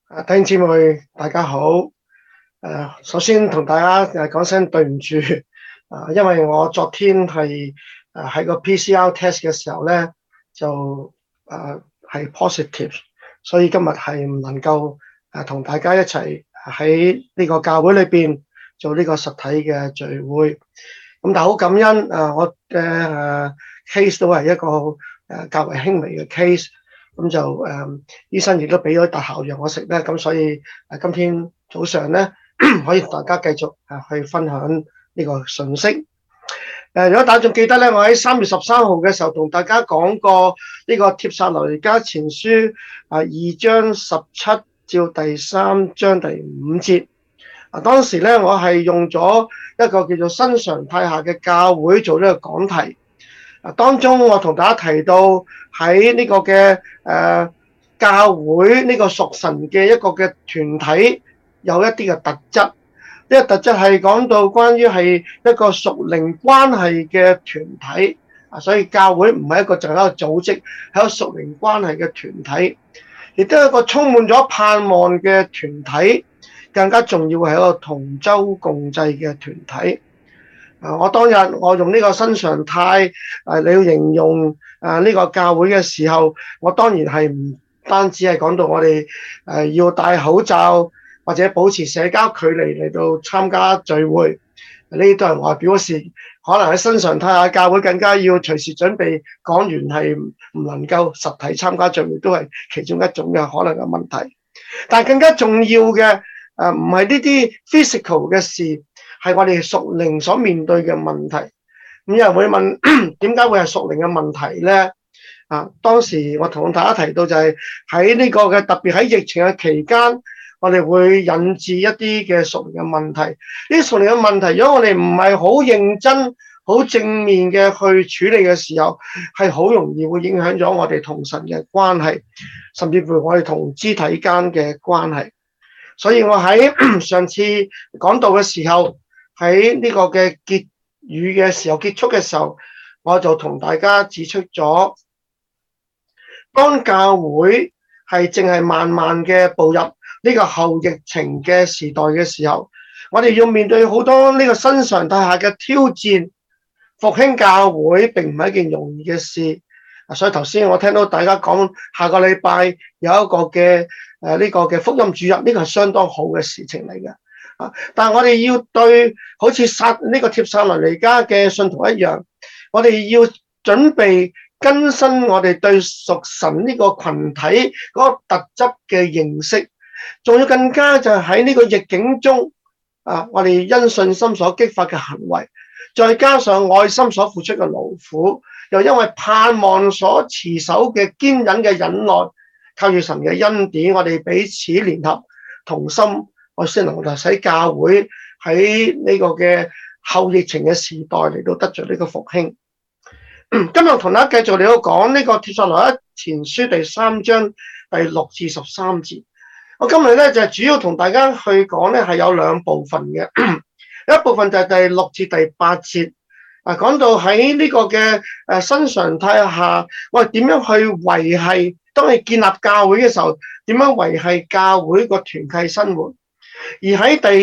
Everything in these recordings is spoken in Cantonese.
弟兄姊妹，大家好。首先同大家講聲對唔住。因為我昨天係喺個 PCR test 嘅時候咧，就係 positive，所以今日係唔能夠同大家一齊喺呢個教會裏邊做呢個實體嘅聚會。咁但係好感恩我嘅case 都係一個較為輕微嘅 case。咁就醫生亦都俾咗特效藥我食咧，咁所以今天早上咧可以同大家繼續去分享呢個信息。如果大家仲記得咧，我喺3月13號嘅時候同大家講過呢個帖撒羅尼迦前書2章17至第3章第5節。當時咧我係用咗一個叫做新常態下嘅教會做呢個講題。當中我同大家提到喺呢個嘅教會呢個屬神嘅一個嘅團體有一啲嘅特質。呢個特質係講到關於係一個屬靈關係嘅團體。所以教會唔係一個淨係一個組織，係一個屬靈關係嘅團體，亦都係一個充滿咗盼望嘅團體。更加重要係一個同舟共濟嘅團體。我當日我用呢個新常態嚟形容呢個教會嘅時候，我當然係唔單止係講到我哋要戴口罩或者保持社交距離嚟到參加聚會，呢啲都係我表示可能喺新常態下教會更加要隨時準備講員係唔能夠實體參加聚會，都係其中一種嘅可能嘅問題。但更加重要嘅唔係呢啲 physical 嘅事，係我哋屬靈所面對嘅問題。咁有人會問點解會係屬靈嘅問題咧？當時我同大家提到就係喺呢個嘅特別喺疫情嘅期間，我哋會引致一啲嘅屬靈嘅問題。呢啲屬靈嘅問題，如果我哋唔係好認真、好正面嘅去處理嘅時候，係好容易會影響咗我哋同神嘅關係，甚至乎我哋同肢體間嘅關係。所以我喺上次講道嘅時候，喺呢個嘅結語嘅時候，結束嘅時候，我就同大家指出咗，當教會係淨係慢慢嘅步入呢個後疫情嘅時代嘅時候，我哋要面對好多呢個新常態下嘅挑戰。復興教會並唔係一件容易嘅事。所以頭先我聽到大家講下個禮拜有一個嘅呢個嘅福音主日，呢個係相當好嘅事情嚟嘅。但係我哋要對好似呢個帖撒羅尼迦嘅信徒一樣，我哋要準備更新我哋對屬神呢個群體嗰個特質嘅認識，仲要更加就係喺呢個逆境中我哋因信心所激發嘅行為，再加上愛心所付出嘅勞苦，又因為盼望所持守嘅堅忍嘅忍耐，靠住神嘅恩典，我哋彼此聯合同心，我先能夠使教會喺呢個嘅後疫情嘅時代嚟到得着呢個復興。今日同大家繼續嚟到講呢個帖撒羅尼迦前書第3章第6至13節。我今日咧就主要同大家去講咧係有兩部分嘅。一部分就係第6至第8節，講到喺呢個嘅新常態下，我哋點樣去維繫，當你建立教會嘅時候，點樣維繫教會個團契生活。而喺第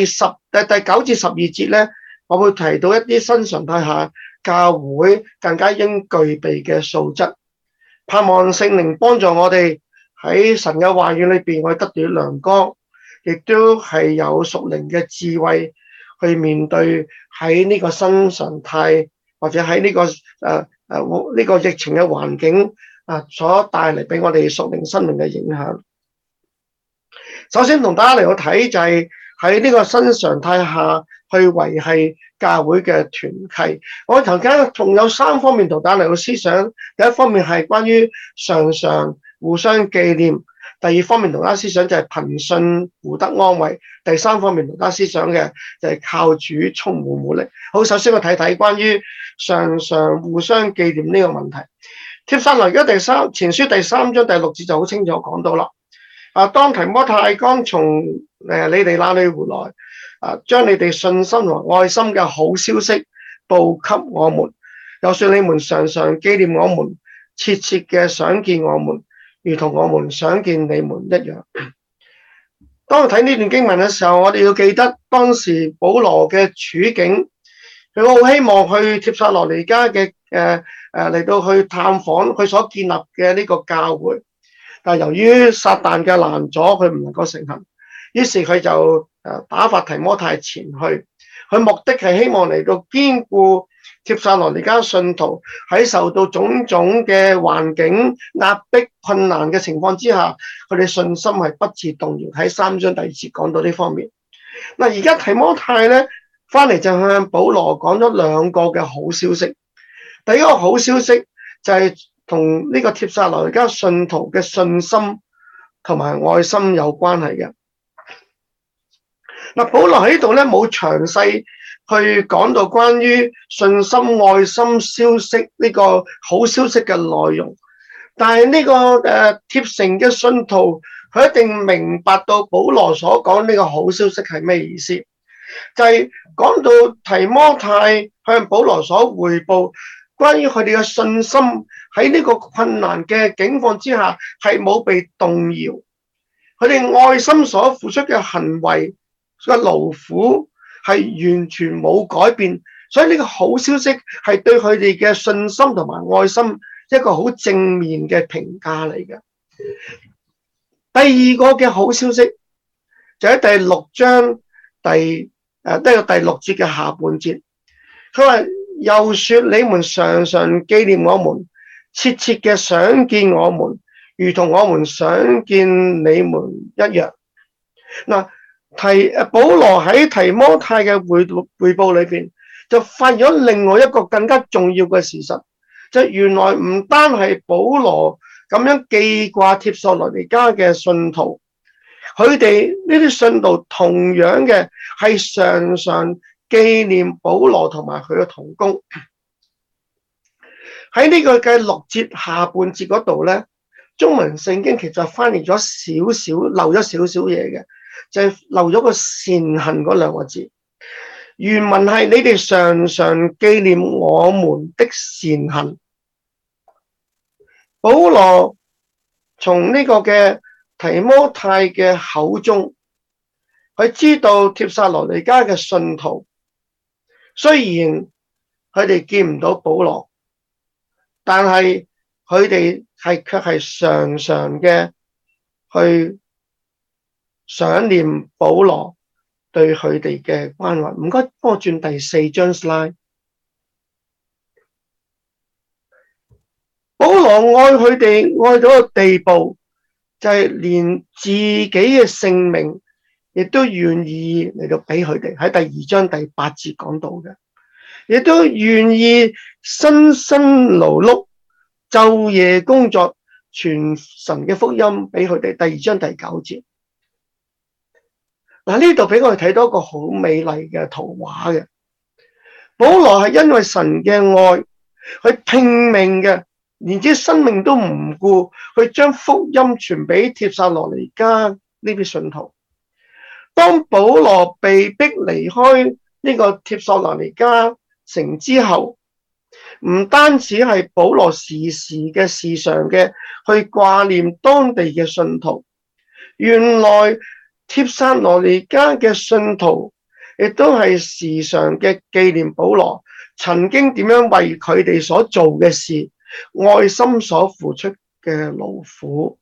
9至12節咧，我會提到一啲新常態下教會更加應具備嘅素質，盼望聖靈幫助我哋喺神嘅話語裏邊，我哋得到亮光，亦都係有屬靈嘅智慧去面對喺呢個新常態或者喺呢個呢個疫情嘅環境所帶嚟俾我哋屬靈生命嘅影響。首先同大家嚟到睇就係喺呢個新常態下去維繫教會嘅團契。我頭先仲有3方面同大家嚟到思想。第一方面係關於常常互相紀念，第二方面同大家思想就係憑信互得安慰，第三方面同大家思想嘅就係靠主充滿活力。好，首先我睇睇關於常常互相紀念呢個問題。帖撒羅尼迦前書第3章第6節就好清楚講到啦。當提摩太剛從你哋那裏回來，將你哋信心和愛心嘅好消息報給我們，又說你們常常紀念我們，切切嘅想見我們，如同我們想見你們一樣。 當我睇呢段經文嘅時候，我哋要記得當時保羅嘅處境，佢好希望去帖撒羅尼迦嘅嚟到去探訪佢所建立嘅呢個教會，但係由於撒旦嘅攔阻，佢唔能夠成行，於是佢就打發提摩太前去，佢目的係希望嚟到堅固帖撒羅尼迦信徒喺受到種種嘅環境壓迫困難嘅情況之下，佢哋信心係不致動搖。喺3章第2節講到呢方面。嗱，而家提摩太咧翻嚟就向保羅講咗2個嘅好消息。第一個好消息就係同呢個帖撒羅尼迦信徒嘅信心同埋愛心有關係嘅。嗱，保羅喺度咧冇詳細去講到關於信心、愛心消息呢個好消息嘅內容，但係呢個帖城嘅信徒，佢一定明白到保羅所講呢個好消息係咩意思，就係講到提摩太向保羅所彙報關於佢哋嘅信心喺呢個困難嘅境況之下係冇被動搖，佢哋愛心所付出嘅行為嘅勞苦係完全冇改變，所以呢個好消息係對佢哋嘅信心同埋愛心一個好正面嘅評價嚟嘅。第二個嘅好消息就喺第6章第6節嘅下半節，佢話又說你們常常紀念我們，切切嘅想見我們，如同我們想見你們一樣。嗱，保羅喺提摩太嘅彙報裏邊就發現咗另外一個更加重要嘅事實，就原來唔單係保羅咁樣記掛帖撒羅尼迦嘅信徒，佢哋呢啲信徒同樣嘅係常常紀念保羅同埋佢嘅同工。喺呢個嘅6節下半節嗰度咧，中文聖經其實翻譯咗少少，漏咗少少嘢嘅，就係漏咗個善行嗰2個字。原文係你哋常常紀念我們的善行。保羅從呢個嘅提摩太嘅口中，佢知道帖撒羅尼迦嘅信徒，雖然佢哋見唔到保羅，但係佢哋卻係常常嘅去想念保羅對佢哋嘅關懷。唔該，幫我轉第4張 slide。保羅愛佢哋愛到個地步，就係連自己嘅性命亦都願意嚟到俾佢哋。喺第2章第8節講到嘅，亦都願意辛辛勞碌晝夜工作傳神嘅福音俾佢哋。第2章第9節。嗱，呢度俾我哋睇到一個好美麗嘅圖畫嘅。保羅係因為神嘅愛，佢拼命嘅，連自己生命都唔顧，去將福音傳俾帖撒羅尼迦呢啲信徒。當保羅被逼離開呢個帖撒羅尼迦城之後，唔單止係保羅時常嘅去掛念當地嘅信徒，原來帖撒羅尼迦嘅信徒亦都係時常嘅紀念保羅曾經點樣為佢哋所做嘅事，愛心所付出嘅勞苦。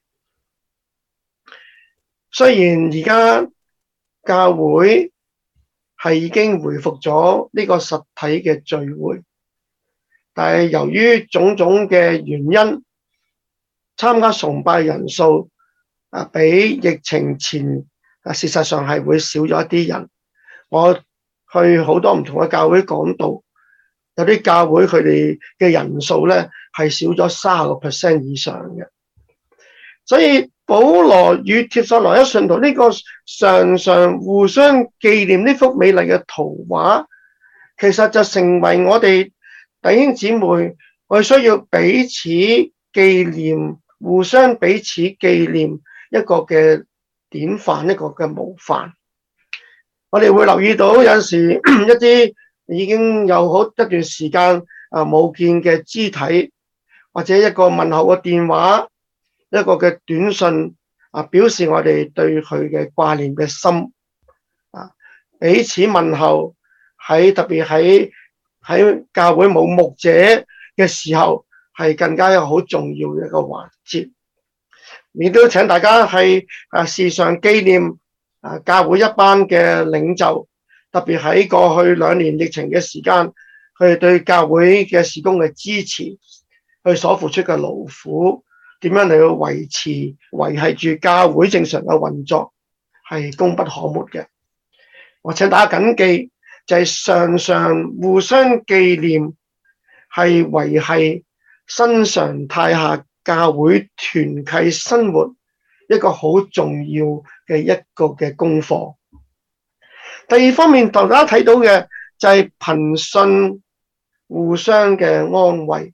雖然而家教會係已經回復咗呢個實體嘅聚會，但係由於種種嘅原因，參加崇拜人數比疫情前事實上係會少咗一啲人。我去好多唔同嘅教會講道，有啲教會佢哋嘅人數咧係少咗30% 以上嘅。所以保羅與帖撒羅尼迦信徒呢個常常互相紀念呢幅美麗嘅圖畫，其實就成為我哋弟兄姊妹，我哋需要彼此紀念，互相彼此紀念一個嘅典範，一個嘅模範。我哋會留意到有時一啲已經有好一段時間冇見嘅肢體，或者一個問候嘅電話，一個嘅短信表示我哋對佢嘅掛念嘅心啊，彼此問候，特別喺教會冇牧者嘅時候，係更加一個好重要嘅一個環節。亦都請大家係時常紀念教會一班嘅領袖，特別喺過去2年疫情嘅時間，佢哋對教會嘅事工嘅支持，佢所付出嘅勞苦，點樣嚟去維繫住教會正常嘅運作，係功不可沒嘅。我請大家謹記，就係常常互相紀念，係維繫新常態下教會團契生活一個好重要嘅一個嘅功課。第二方面，大家睇到嘅就係憑信互相嘅安慰。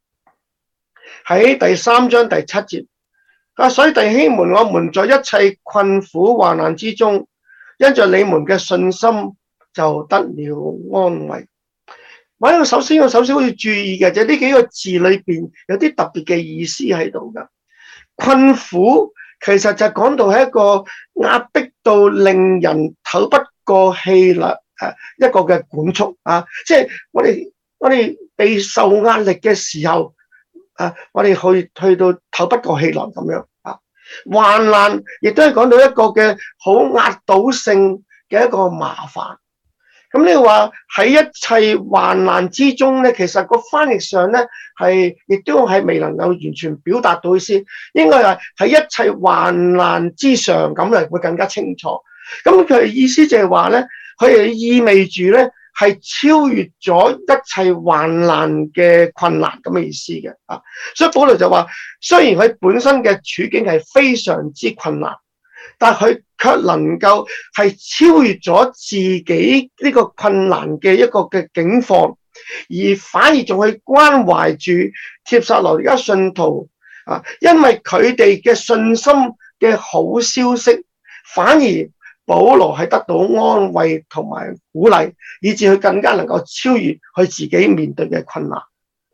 喺第3章第7節，所以弟兄們，我們在一切困苦患難之中，因着你們嘅信心，就得了安慰。我首先好似注意嘅就係呢幾個字裏邊有啲特別嘅意思喺度噶。困苦其實就講到係一個壓迫到令人透不過氣啦，一個嘅管束啊，即係我哋被受壓力嘅時候，我哋去到透不過氣來咁樣啊。患難亦都係講到一個嘅好壓倒性嘅一個麻煩。咁你話喺一切患難之中咧，其實個翻譯上咧亦都係未能夠完全表達到意思，應該係喺一切患難之上，咁嚟會更加清楚。咁佢意思就係話咧，佢係意味住咧係超越咗一切患難嘅困難咁嘅意思嘅啊。所以保羅就話，雖然佢本身嘅處境係非常之困難，但佢卻能夠係超越咗自己呢個困難嘅一個嘅境況，而反而仲去關懷住帖撒羅尼迦信徒啊，因為佢哋嘅信心嘅好消息，反而保羅係得到安慰同埋鼓勵，以致佢更加能夠超越佢自己面對嘅困難。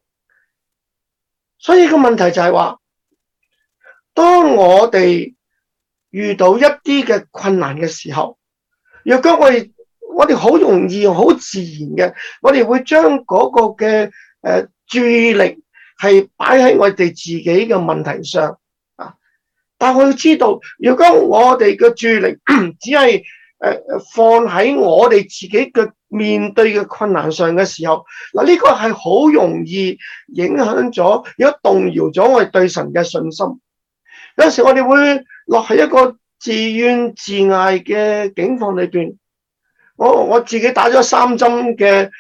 所以個問題就係話，當我哋遇到一啲嘅困難嘅時候，若果我哋好容易好自然嘅，我哋會將嗰個嘅注意力係擺喺我哋自己嘅問題上啊。但係我要知道，如果我哋嘅注意力只係放喺我哋自己嘅面對嘅困難上嘅時候，嗱，呢個係好容易影響咗，如果動搖咗我哋對神嘅信心。有時我哋會落喺一個自怨自艾嘅境況裏邊。我自己打咗3針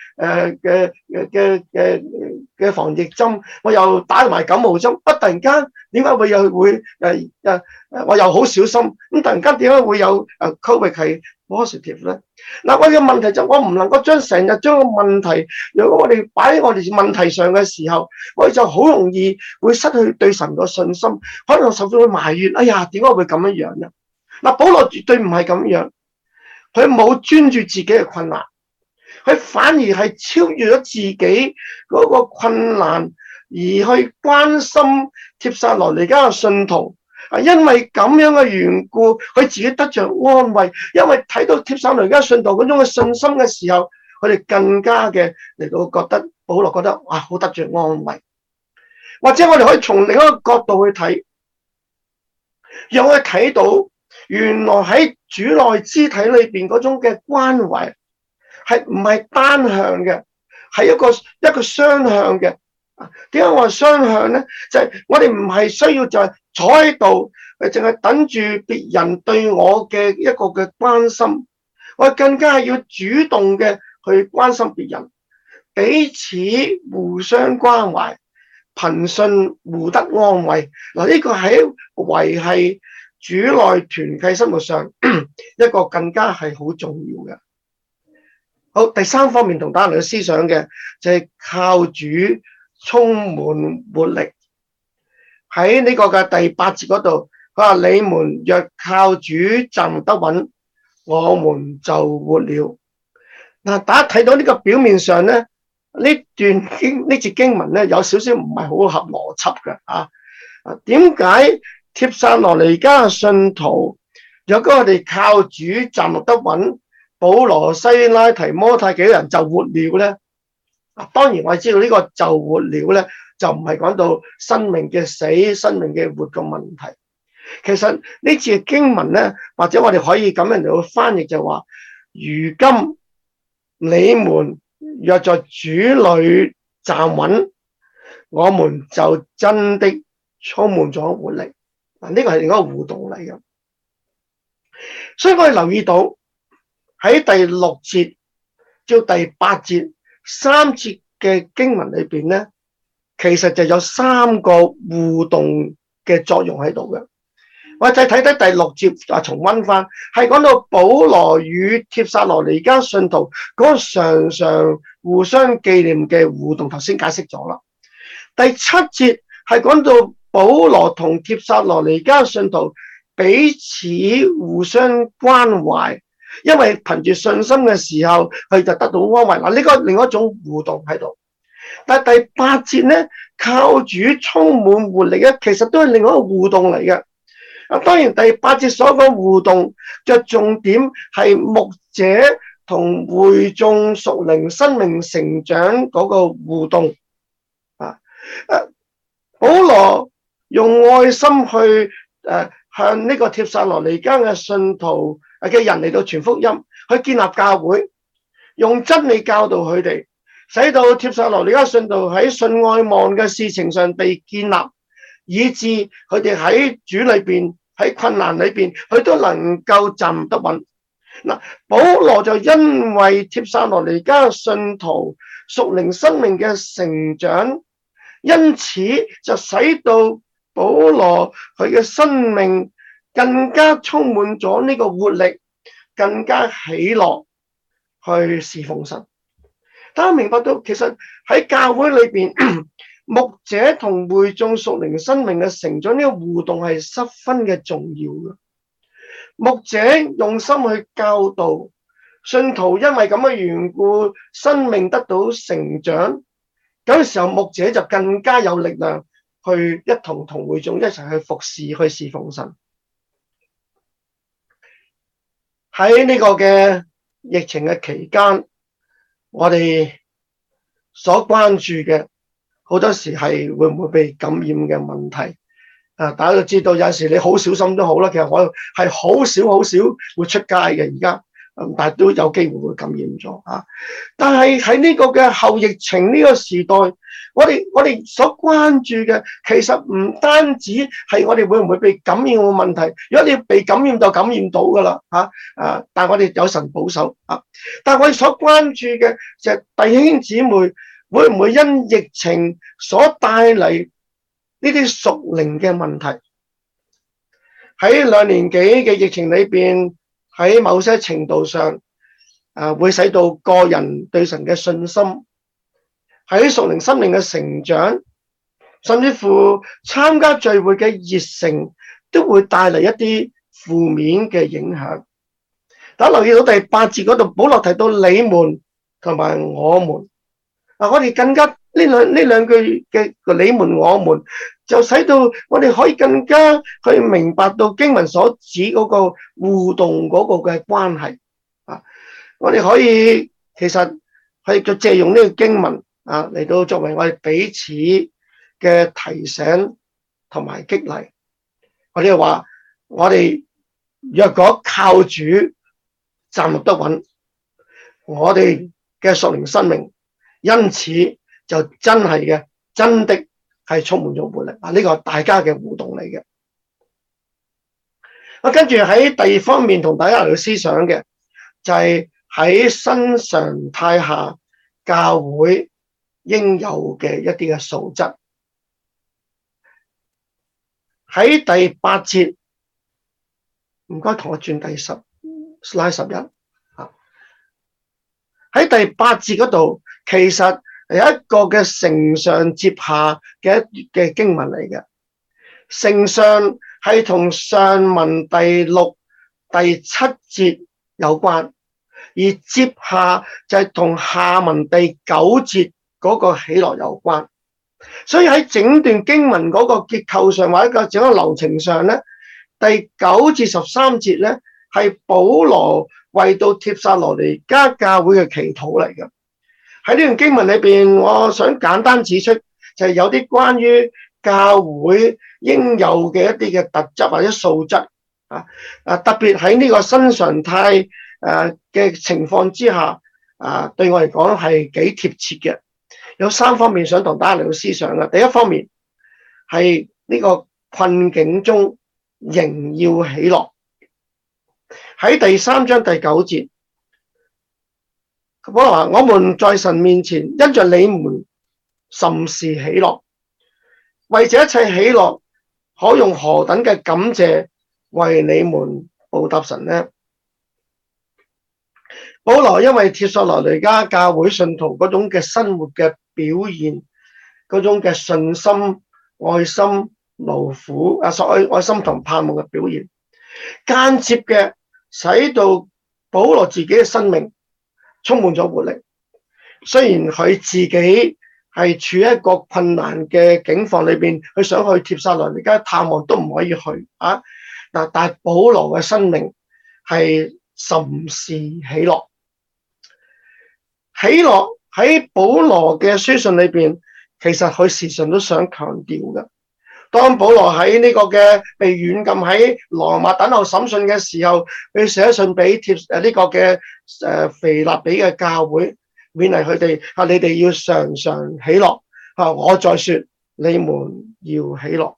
嘅防疫針，我又打埋感冒針，突然間點解會我又好小心，咁突然間點解會有COVID 係 positive 咧？嗱，我嘅問題就我唔能夠成日將個問題，如果我哋擺喺我哋問題上嘅時候，我哋就好容易會失去對神個信心，可能甚至會埋怨，哎呀，點解會咁樣樣咧？嗱，保羅絕對唔係咁樣。佢冇專注自己嘅困難，佢反而係超越咗自己嗰個困難，而去關心帖撒羅尼迦嘅信徒。因為咁樣嘅緣故，佢自己得着安慰。因為睇到帖撒羅尼迦信徒嗰種嘅信心嘅時候，佢哋更加嘅嚟到覺得保羅覺得哇，好得着安慰。或者我哋可以從另一個角度去睇，讓我哋睇到。原來喺主內肢體裏邊嗰種嘅關懷係唔係單向嘅，係一個雙向嘅。點解我話雙向咧？就係我哋唔係需要就係坐喺度，淨係等住別人對我嘅一個嘅關心，我更加係要主動嘅去關心別人，彼此互相關懷，憑信互得安慰。嗱，呢個係維繫主內團契生活上一個更加係好重要嘅。好，第3方面同大家嚟思想嘅就係靠主充滿活力。喺呢個嘅第8節嗰度，佢話你們若靠主站得穩，我們就活了。嗱，大家睇到呢個表面上咧，呢節經文咧有少少唔係好合邏輯嘅啊。點解帖撒羅尼迦信徒，若果我哋靠主站立得穩，保羅、西拉、提摩太幾個人就活了咧。當然我哋知道呢個就活了咧，就唔係講到生命嘅死、生命嘅活嘅問題。其實呢次嘅經文咧，或者我哋可以咁樣嚟去翻譯就話：如今你們若在主裏站穩，我們就真的充滿咗活力。呢個係另一個互動嚟嘅。所以我哋留意到喺第6節至第8節3節嘅經文裏邊咧，其實就有3個互動嘅作用喺度嘅。我哋睇睇第6節，重溫翻，係講到保羅與帖撒羅尼迦信徒嗰個常常互相紀念嘅互動，頭先解釋咗啦。第7節係講到保羅同帖撒羅尼迦信徒彼此互相關懷，因為憑住信心嘅時候，佢就得到安慰。嗱，呢個另一種互動喺度。但係第8節咧，靠主充滿活力咧，其實都係另一個互動嚟嘅。當然第8節所講互動嘅重點係牧者同會眾屬靈生命成長嗰個互動。保羅用愛心去向呢個帖撒羅尼迦嘅信徒嘅人嚟到傳福音，去建立教會，用真理教導佢哋，使到帖撒羅尼迦信徒喺信愛望嘅事情上被建立，以致佢哋喺主裏邊，喺困難裏邊，佢都能夠站得穩。嗱，保羅就因為帖撒羅尼迦信徒屬靈生命嘅成長，因此就使到保羅佢嘅生命更加充滿咗呢個活力，更加喜樂去侍奉神。大家明白到，其實喺教會裏邊，牧者同會眾屬靈生命嘅成長呢個互動係十分嘅重要嘅。牧者用心去教導信徒，因為咁嘅緣故，生命得到成長。嗰時候牧者就更加有力量去一同會眾一齊去服侍，去侍奉神。喺呢個嘅疫情嘅期間，我哋所關注嘅好多時係會唔會被感染嘅問題。大家都知道有陣時你好小心都好啦，其實我係好少會出街嘅而家，但係都有機會會感染咗啊！但係喺呢個嘅後疫情呢個時代，我哋所關注嘅其實唔單止係我哋會唔會被感染嘅問題，如果你被感染就感染到噶啦但係我哋有神保守但係我哋所關注嘅就係弟兄姊妹會唔會因疫情所帶嚟呢啲屬靈嘅問題。喺2年幾嘅疫情裏邊，喺某些程度上會使到個人對神嘅信心，喺屬靈生命嘅成長，甚至乎參加聚會嘅熱誠，都會帶嚟一啲負面嘅影響。大家留意到第8節嗰度，保羅提到你們同埋我們，我哋更加呢兩句嘅你們我們，就使到我哋可以更加去明白到經文所指嗰個互動嗰個嘅關係我哋可以其實係就借用呢個經文嚟到作為我哋彼此嘅提醒同埋激勵。我哋話我哋若果靠主站立得穩，我哋嘅屬靈生命因此就真的係充滿咗活力呢個大家嘅互動嚟嘅。跟住喺第2方面同大家嚟到思想嘅就係喺新常態下教會應有嘅一啲嘅素質。喺第8節，唔該同我轉第slide 11喺第8節嗰度，其實係一個嘅承上接下嘅經文嚟嘅。承上係同上文第6、第7節有關，而接下就係同下文第9節嗰個喜樂有關。 所以喺整段經文嗰個結構上或者個整個流程上咧，第9至13節咧係保羅為到帖撒羅尼迦教會嘅祈禱嚟嘅。喺呢段經文裏邊，我想簡單指出就係有啲關於教會應有嘅一啲嘅特質或者素質特別喺呢個新常態嘅情況之下對我嚟講係幾貼切嘅。有3方面想同大家嚟到思想嘅。第一方面係呢個困境中仍要喜樂。喺第3章第9節，保羅話：我們在神面前因着你們甚是喜樂，為這一切喜樂可用何等嘅感謝為你們報答神呢？保羅因為帖撒羅尼迦教會信徒嗰種嘅生活嘅表現，嗰種嘅信心、愛心、勞苦愛心同盼望嘅表現，間接嘅使到保羅自己嘅生命充滿咗活力。雖然佢自己係處於一個困難嘅境況裏邊，佢想去帖撒羅尼迦探望都唔可以去但係保羅嘅生命係甚是喜樂。喜樂喺保羅嘅書信裏邊，其實佢時常都想強調嘅。當保羅喺呢個嘅被軟禁喺羅馬等候審訊嘅時候，佢寫信俾呢個嘅腓立比嘅教會，勉勵佢哋你哋要常常喜樂我再說你們要喜樂。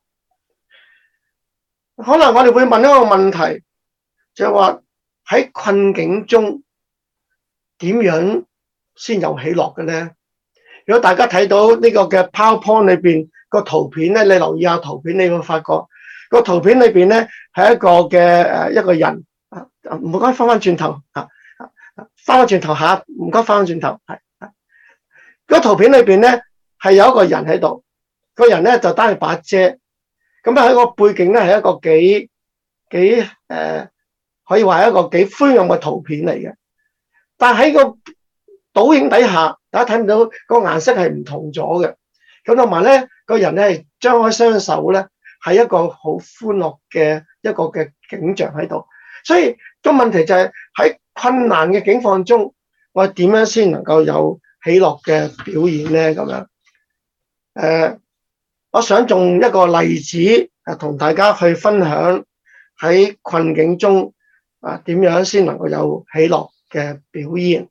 可能我哋會問一個問題，就係話喺困境中點樣先有喜樂嘅咧？如果大家睇到呢個嘅 PowerPoint 裏邊個圖片咧，你留意下圖片，你會發覺個圖片裏邊咧係一個嘅一個人唔該翻轉頭翻轉頭下，唔該翻轉頭個圖片裏邊咧係有一個人喺度，個人咧就擔住把遮，咁喺個背景咧係一個幾可以話係一個幾灰暗嘅圖片嚟嘅，但喺個倒影底下，大家睇唔到個顏色係唔同咗嘅。咁同埋咧，個人咧係張開雙手咧，係一個好歡樂嘅一個嘅景象喺度。所以個問題就係喺困難嘅境況中，我點樣先能夠有喜樂嘅表現咧？咁樣我想用一個例子同大家去分享喺困境中點樣先能夠有喜樂嘅表現。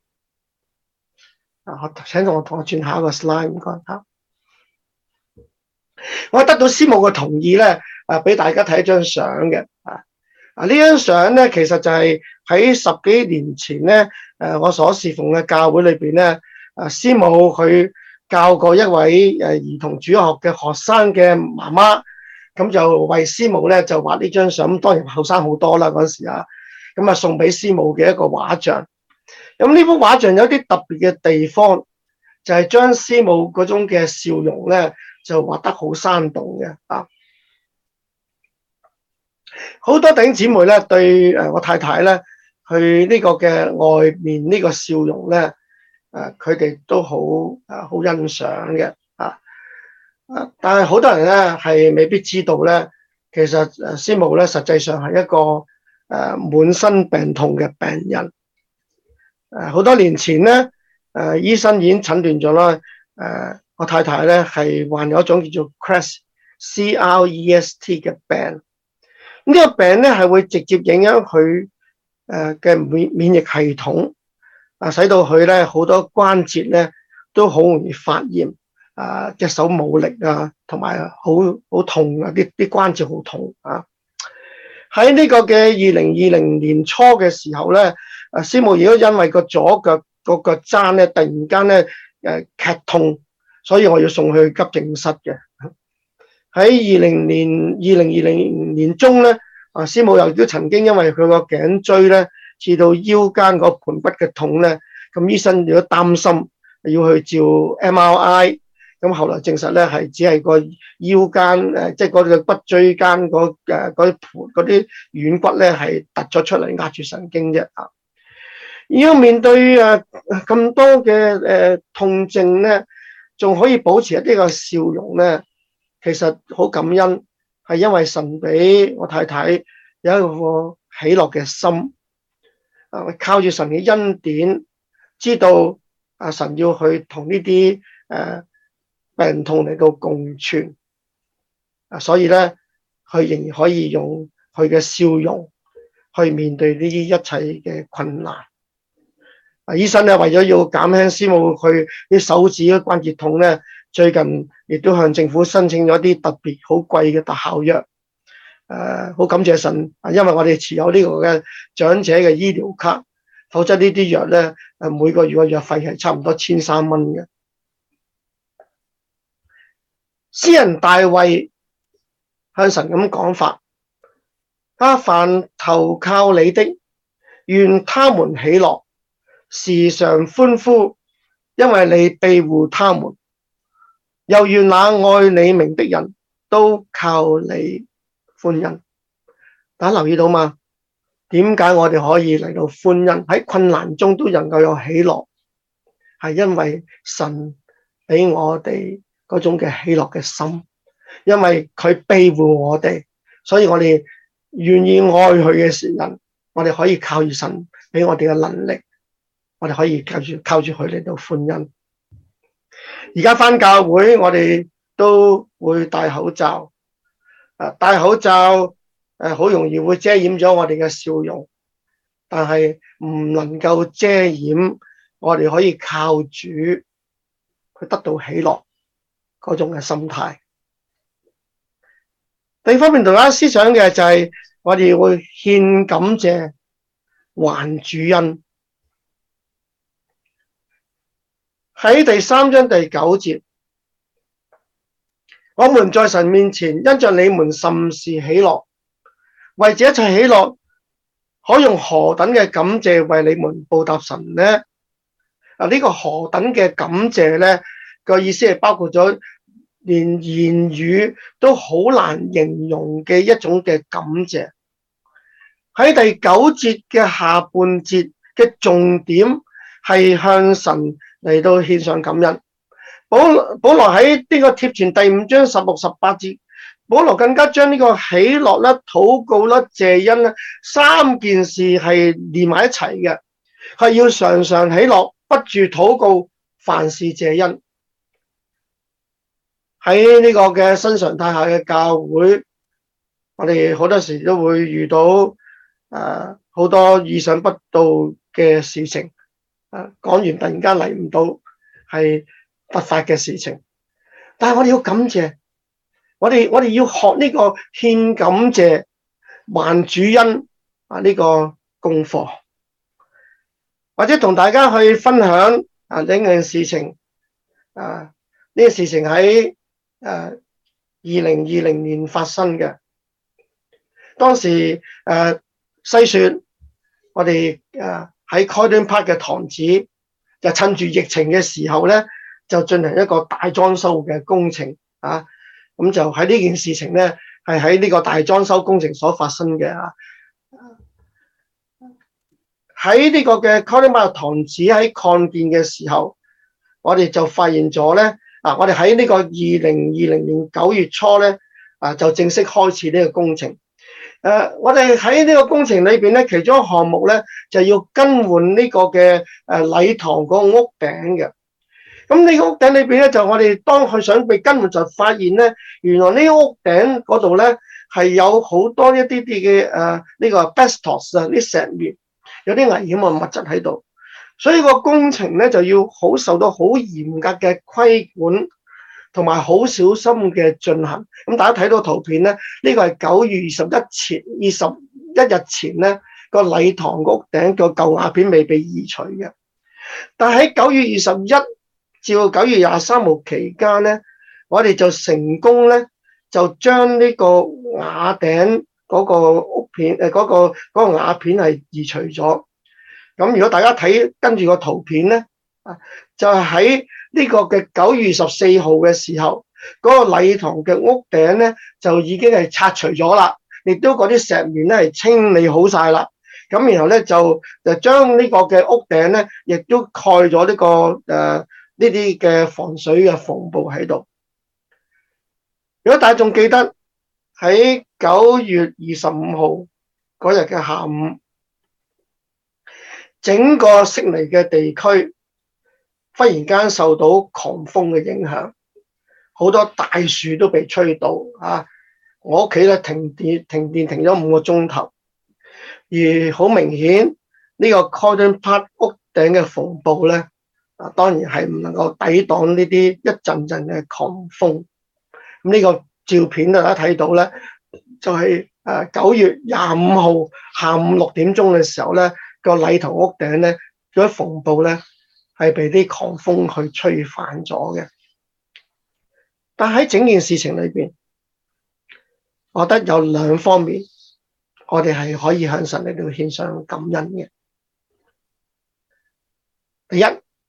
請同我轉下一個 slide， 唔該嚇。我得到師母嘅同意咧，俾大家睇一張相嘅。呢張相咧，其實就係喺10幾年前咧，我所侍奉嘅教會裏邊咧，師母佢教過一位兒童主學嘅學生嘅媽媽，咁就為師母咧就畫呢張相。當然後生好多啦嗰陣時咁送俾師母嘅一個畫像。咁呢幅畫像有啲特別嘅地方，就係將師母嗰種嘅笑容咧，就畫得好生動嘅好多弟兄姊妹咧對我太太咧，佢呢個嘅外面呢個笑容咧，佢哋都好欣賞嘅但係好多人咧係未必知道咧，其實師母咧實際上係一個滿身病痛嘅病人。好多年前咧，醫生已經診斷咗啦。我太太咧係患有一種叫做 CREST 嘅病。呢個病咧係會直接影響佢嘅免疫系統，使到佢咧好多關節咧都好容易發炎，隻手冇力同埋好痛啲關節好痛喺呢個嘅2020年初嘅時候咧，師母如果因為個左腳個腳踭咧突然間咧劇痛，所以我要送去急症室嘅。喺2020年中咧，師母又都曾經因為佢個頸椎咧至到腰間個盤骨嘅痛咧，咁醫生如果擔心要去照 MRI， 咁後來證實咧係只係個腰間即係嗰個骨椎間嗰啲軟骨咧係突咗出嚟壓住神經啫要面對咁多嘅痛症咧， 仲可以保持一啲嘅笑容咧，其實好感恩，係因為神俾我太太有一個喜樂嘅心，靠住神嘅恩典，知道神要去同呢啲病痛嚟到共存，所以咧佢仍然可以用佢嘅笑容去面對呢啲一切嘅困難。醫生咧為咗要減輕師母佢啲手指嘅關節痛咧，最近亦都向政府申請咗啲特別好貴嘅特效藥。好感謝神，因為我哋持有呢個嘅長者嘅醫療卡，否則呢啲藥咧每個月嘅藥費係差唔多1300蚊嘅。詩人大衛向神咁講法：凡投靠你的，願他們喜樂，時常歡呼，因為你庇護他們。又願那愛你名的人都靠你歡欣。大家留意到嘛？點解我哋可以嚟到歡欣？喺困難中都能夠有喜樂，係因為神俾我哋嗰種嘅喜樂嘅心，因為佢庇護我哋，所以我哋願意愛佢嘅人，我哋可以靠住神俾我哋嘅能力，我哋可以靠住佢嚟到歡欣。而家返教會，我哋都會戴口罩，戴口罩好容易會遮掩咗我哋嘅笑容，但係唔能夠遮掩我哋可以靠主去得到喜樂嗰種嘅心態。第二方面同大家思想嘅就係我哋會獻感謝還主恩。喺第3章第9節，我們在神面前因着你們甚是喜樂，為這一切喜樂可用何等嘅感謝為你們報答神呢？呢個何等嘅感謝呢，個意思係包括咗連言語都好難形容嘅一種嘅感謝。喺第9節嘅下半節嘅重點係向神嚟到獻上感恩。保羅喺呢個帖前第5章16、18節，保羅更加將呢個喜樂啦、禱告啦、謝恩啦3件事係連埋一齊嘅，係要常常喜樂，不住禱告，凡事謝恩。喺呢個嘅新常態下嘅教會，我哋好多時都會遇到好多意想不到嘅事情，講完突然間嚟唔到，係突發嘅事情。但係我哋要感謝，我哋要學呢個獻感謝還主恩呢個功課，或者同大家去分享呢件事情。呢個事情喺2020年發生嘅，當時西雪我哋喺 Croydon Park 嘅堂子就趁住疫情嘅時候咧，就進行一個大裝修嘅工程咁就喺呢件事情咧，係喺呢個大裝修工程所發生嘅喺呢個嘅 Croydon Park 堂子喺擴建嘅時候，我哋就發現咗咧我哋喺呢個2020年9月初咧就正式開始呢個工程。我哋喺呢個工程裏邊咧，其中一個項目咧就要更換呢個嘅禮堂嗰個屋頂嘅。咁呢個屋頂裏邊咧，就我哋當佢想被更換，就發現咧，原來呢個屋頂嗰度咧係有好多一啲嘅呢個 asbestos 啲石棉，有啲危險嘅物質喺度，所以個工程咧就要好受到好嚴格嘅規管，同埋好小心嘅進行。咁大家睇到圖片咧，呢個係9月21日前咧個禮堂屋頂個舊瓦片未被移除嘅。但喺9月21至到9月23號期間咧，我哋就成功咧就將呢個瓦頂嗰個屋片嗰個瓦片係移除咗。咁如果大家睇跟住個圖片咧就係喺呢個嘅9月14號嘅時候，嗰個禮堂嘅屋頂咧就已經係拆除咗啦，亦都嗰啲石棉咧係清理好晒啦。咁然後咧就將呢個嘅屋頂咧亦都蓋咗呢個呢啲嘅防水嘅縫布喺度。如果大眾記得喺9月25號嗰日嘅下午，整個悉尼嘅地區忽然間受到狂風嘅影響，好多大樹都被吹倒啊！我屋企咧停電停咗5個鐘頭，而好明顯呢個 Cordon Park 屋頂嘅縫布咧，當然係唔能夠抵擋呢啲一陣陣嘅狂風。咁呢個照片大家睇到咧，就係9月25號下午6點鐘嘅時候咧，個禮堂屋頂咧嗰啲縫布咧係被啲狂風去吹翻咗嘅。但喺整件事情裏邊，我覺得有2方面，我哋係可以向神嚟到獻上感恩嘅。第一，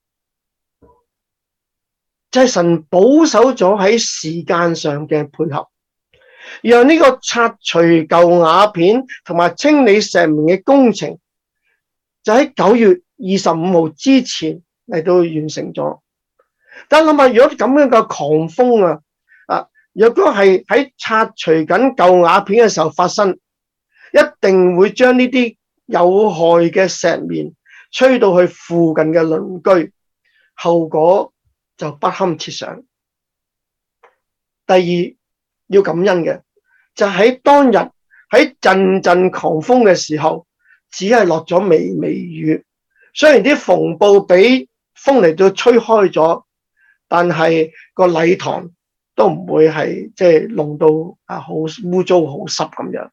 就係神保守咗喺時間上嘅配合，讓呢個拆除舊瓦片同埋清理石面嘅工程，就喺9月25號之前嚟到完成咗。但係諗下，如果咁樣嘅狂風若果係喺拆除緊舊瓦片嘅時候發生，一定會將呢啲有害嘅石棉吹到去附近嘅鄰居，後果就不堪設想。第二，要感恩嘅就喺當日喺陣陣狂風嘅時候，只係落咗微微雨。雖然啲縫布俾風嚟到吹開咗，但係個禮堂都唔會係即係弄到好污糟好濕咁樣。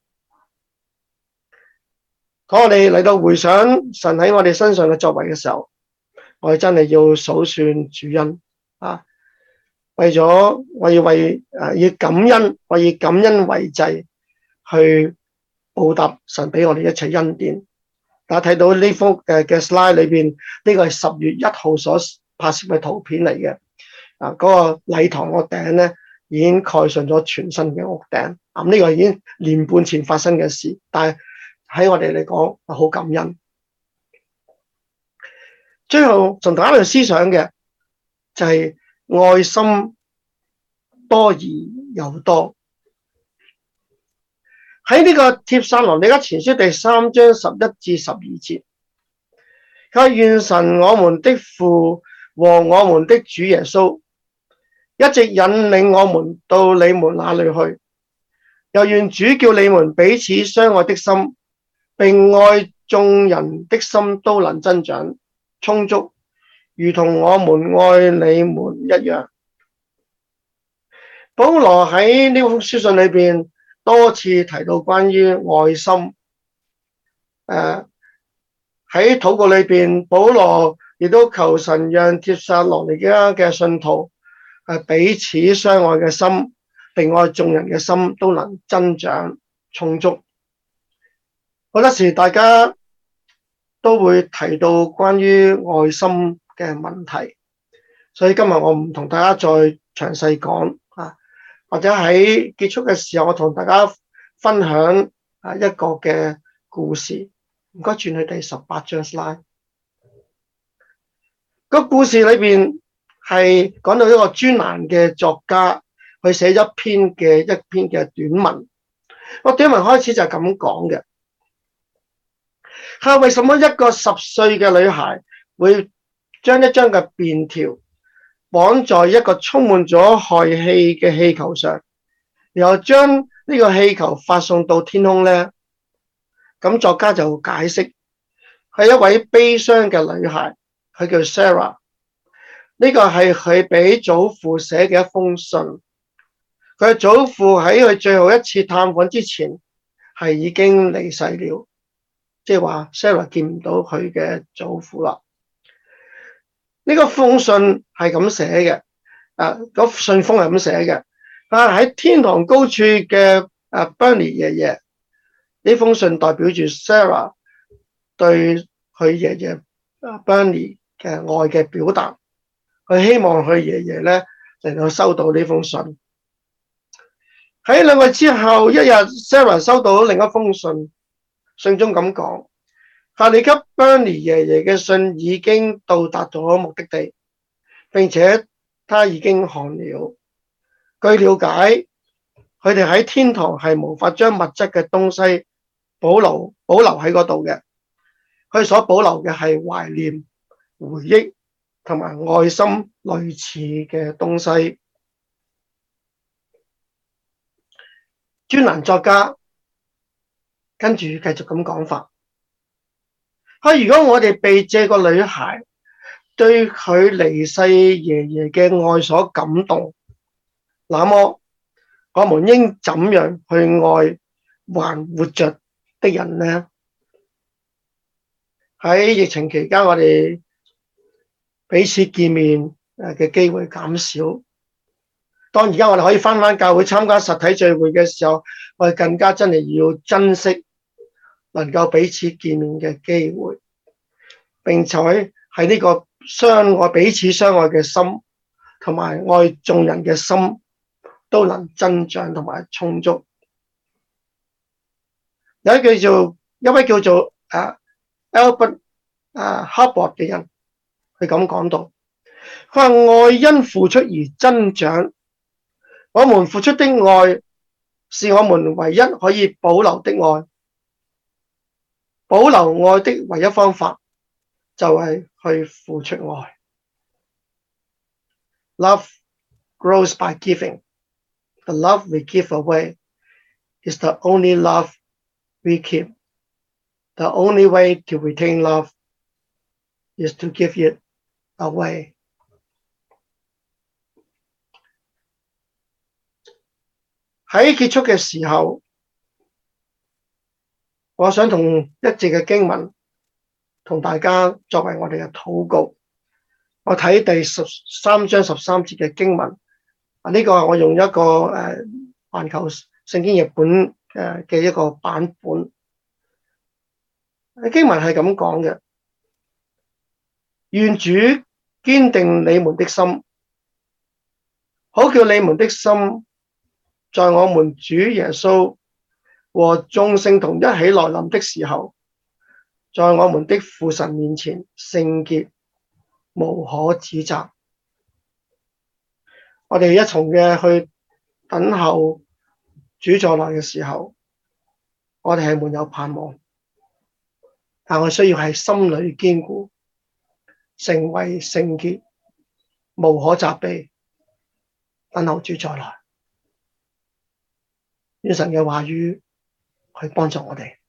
當我哋嚟到回想神喺我哋身上嘅作為嘅時候，我哋真係要數算主恩為咗我要要感恩，我以感恩為祭去報答神俾我哋一切恩典。大家睇到呢幅嘅 slide 裏邊，呢個係10月1號所拍攝嘅圖片嚟嘅。嗰個禮堂個頂咧已經蓋上咗全新嘅屋頂。呢個已經年半前發生嘅事，但係喺我哋嚟講好感恩。最後同大家嚟思想嘅就係愛心多而又多。喺呢個帖撒羅尼迦前書第3章11至12節，佢話願神我們的父和我們的主耶穌一直引領我們到你們那裏去，又願主叫你們彼此相愛的心，並愛眾人的心都能增長充足，如同我們愛你們一樣。保羅喺呢封書信裏邊多次提到關於愛心。喺禱告裏邊，保羅亦都求神讓帖撒羅尼迦嘅信徒彼此相愛嘅心，並愛眾人嘅心都能增長充足。好多時大家都會提到關於愛心嘅問題，所以今日我唔同大家再詳細講或者喺結束嘅時候，我同大家分享一個嘅故事。唔該，轉去第18張 slide。個故事裏邊係講到一個專欄嘅作家去寫一篇嘅短文。個短文開始就係咁講嘅：係為什麼一個10歲嘅女孩會將一張嘅便條綁在一個充滿咗氦氣嘅氣球上，然後將呢個氣球發送到天空呢？咁作家就解釋，係一位悲傷嘅女孩，佢叫 Sarah。呢個係佢俾祖父寫嘅一封信。佢嘅祖父喺佢最後一次探訪之前係已經離世了，即係話 Sarah 見唔到佢嘅祖父啦。呢個封信係咁寫嘅，個信封係咁寫嘅。喺天堂高處嘅Bernie 爺爺，呢封信代表住 Sarah 對佢爺爺Bernie 嘅愛嘅表達。佢希望佢爺爺咧能夠收到呢封信。喺2個月之後一日 ，Sarah 收到另一封信，信中咁講：你給 Bernie 爺爺嘅信已經到達咗目的地， 並且他已經看了。據了解，佢哋喺天堂係無法將物質嘅東西保留喺嗰度嘅，佢所保留嘅係懷念、回憶同埋愛心類似嘅東西。專欄作家跟住繼續咁講法，如果我哋被這個女孩對佢離世爺爺嘅愛所感動，那麼我們應怎樣去愛還活着的人呢？喺疫情期間，我哋彼此見面嘅機會減少。當而家我哋可以返教會參加實體聚會嘅時候，我哋更加真係要珍惜能夠彼此見面嘅機會，並且喺呢個彼此相愛嘅心同埋愛眾人嘅心都能增長同埋充足。有一位叫做Albert Hubbard 嘅人，佢咁講到，佢話愛因付出而增長，我們付出的愛是我們唯一可以保留的愛，保留愛的唯一方法就係去付出愛。Love grows by giving. The love we give away is the only love we keep. The only way to retain love is to give it away. 喺結束嘅時候，我想同一節嘅經文同大家作為我哋嘅禱告。我睇第13章13節嘅經文，呢個係我用一個環球聖經譯本嘅一個版本。經文係咁講嘅：願主堅定你們的心，好叫你們的心在我們主耶穌和眾聖徒一起來臨的時候，在我們的父神面前聖潔，無可指責。我哋一同嘅去等候主再來嘅時候，我哋係滿有盼望，但我需要係心裏堅固，成為聖潔，無可責備，等候主再來。願神嘅話語去幫助我哋。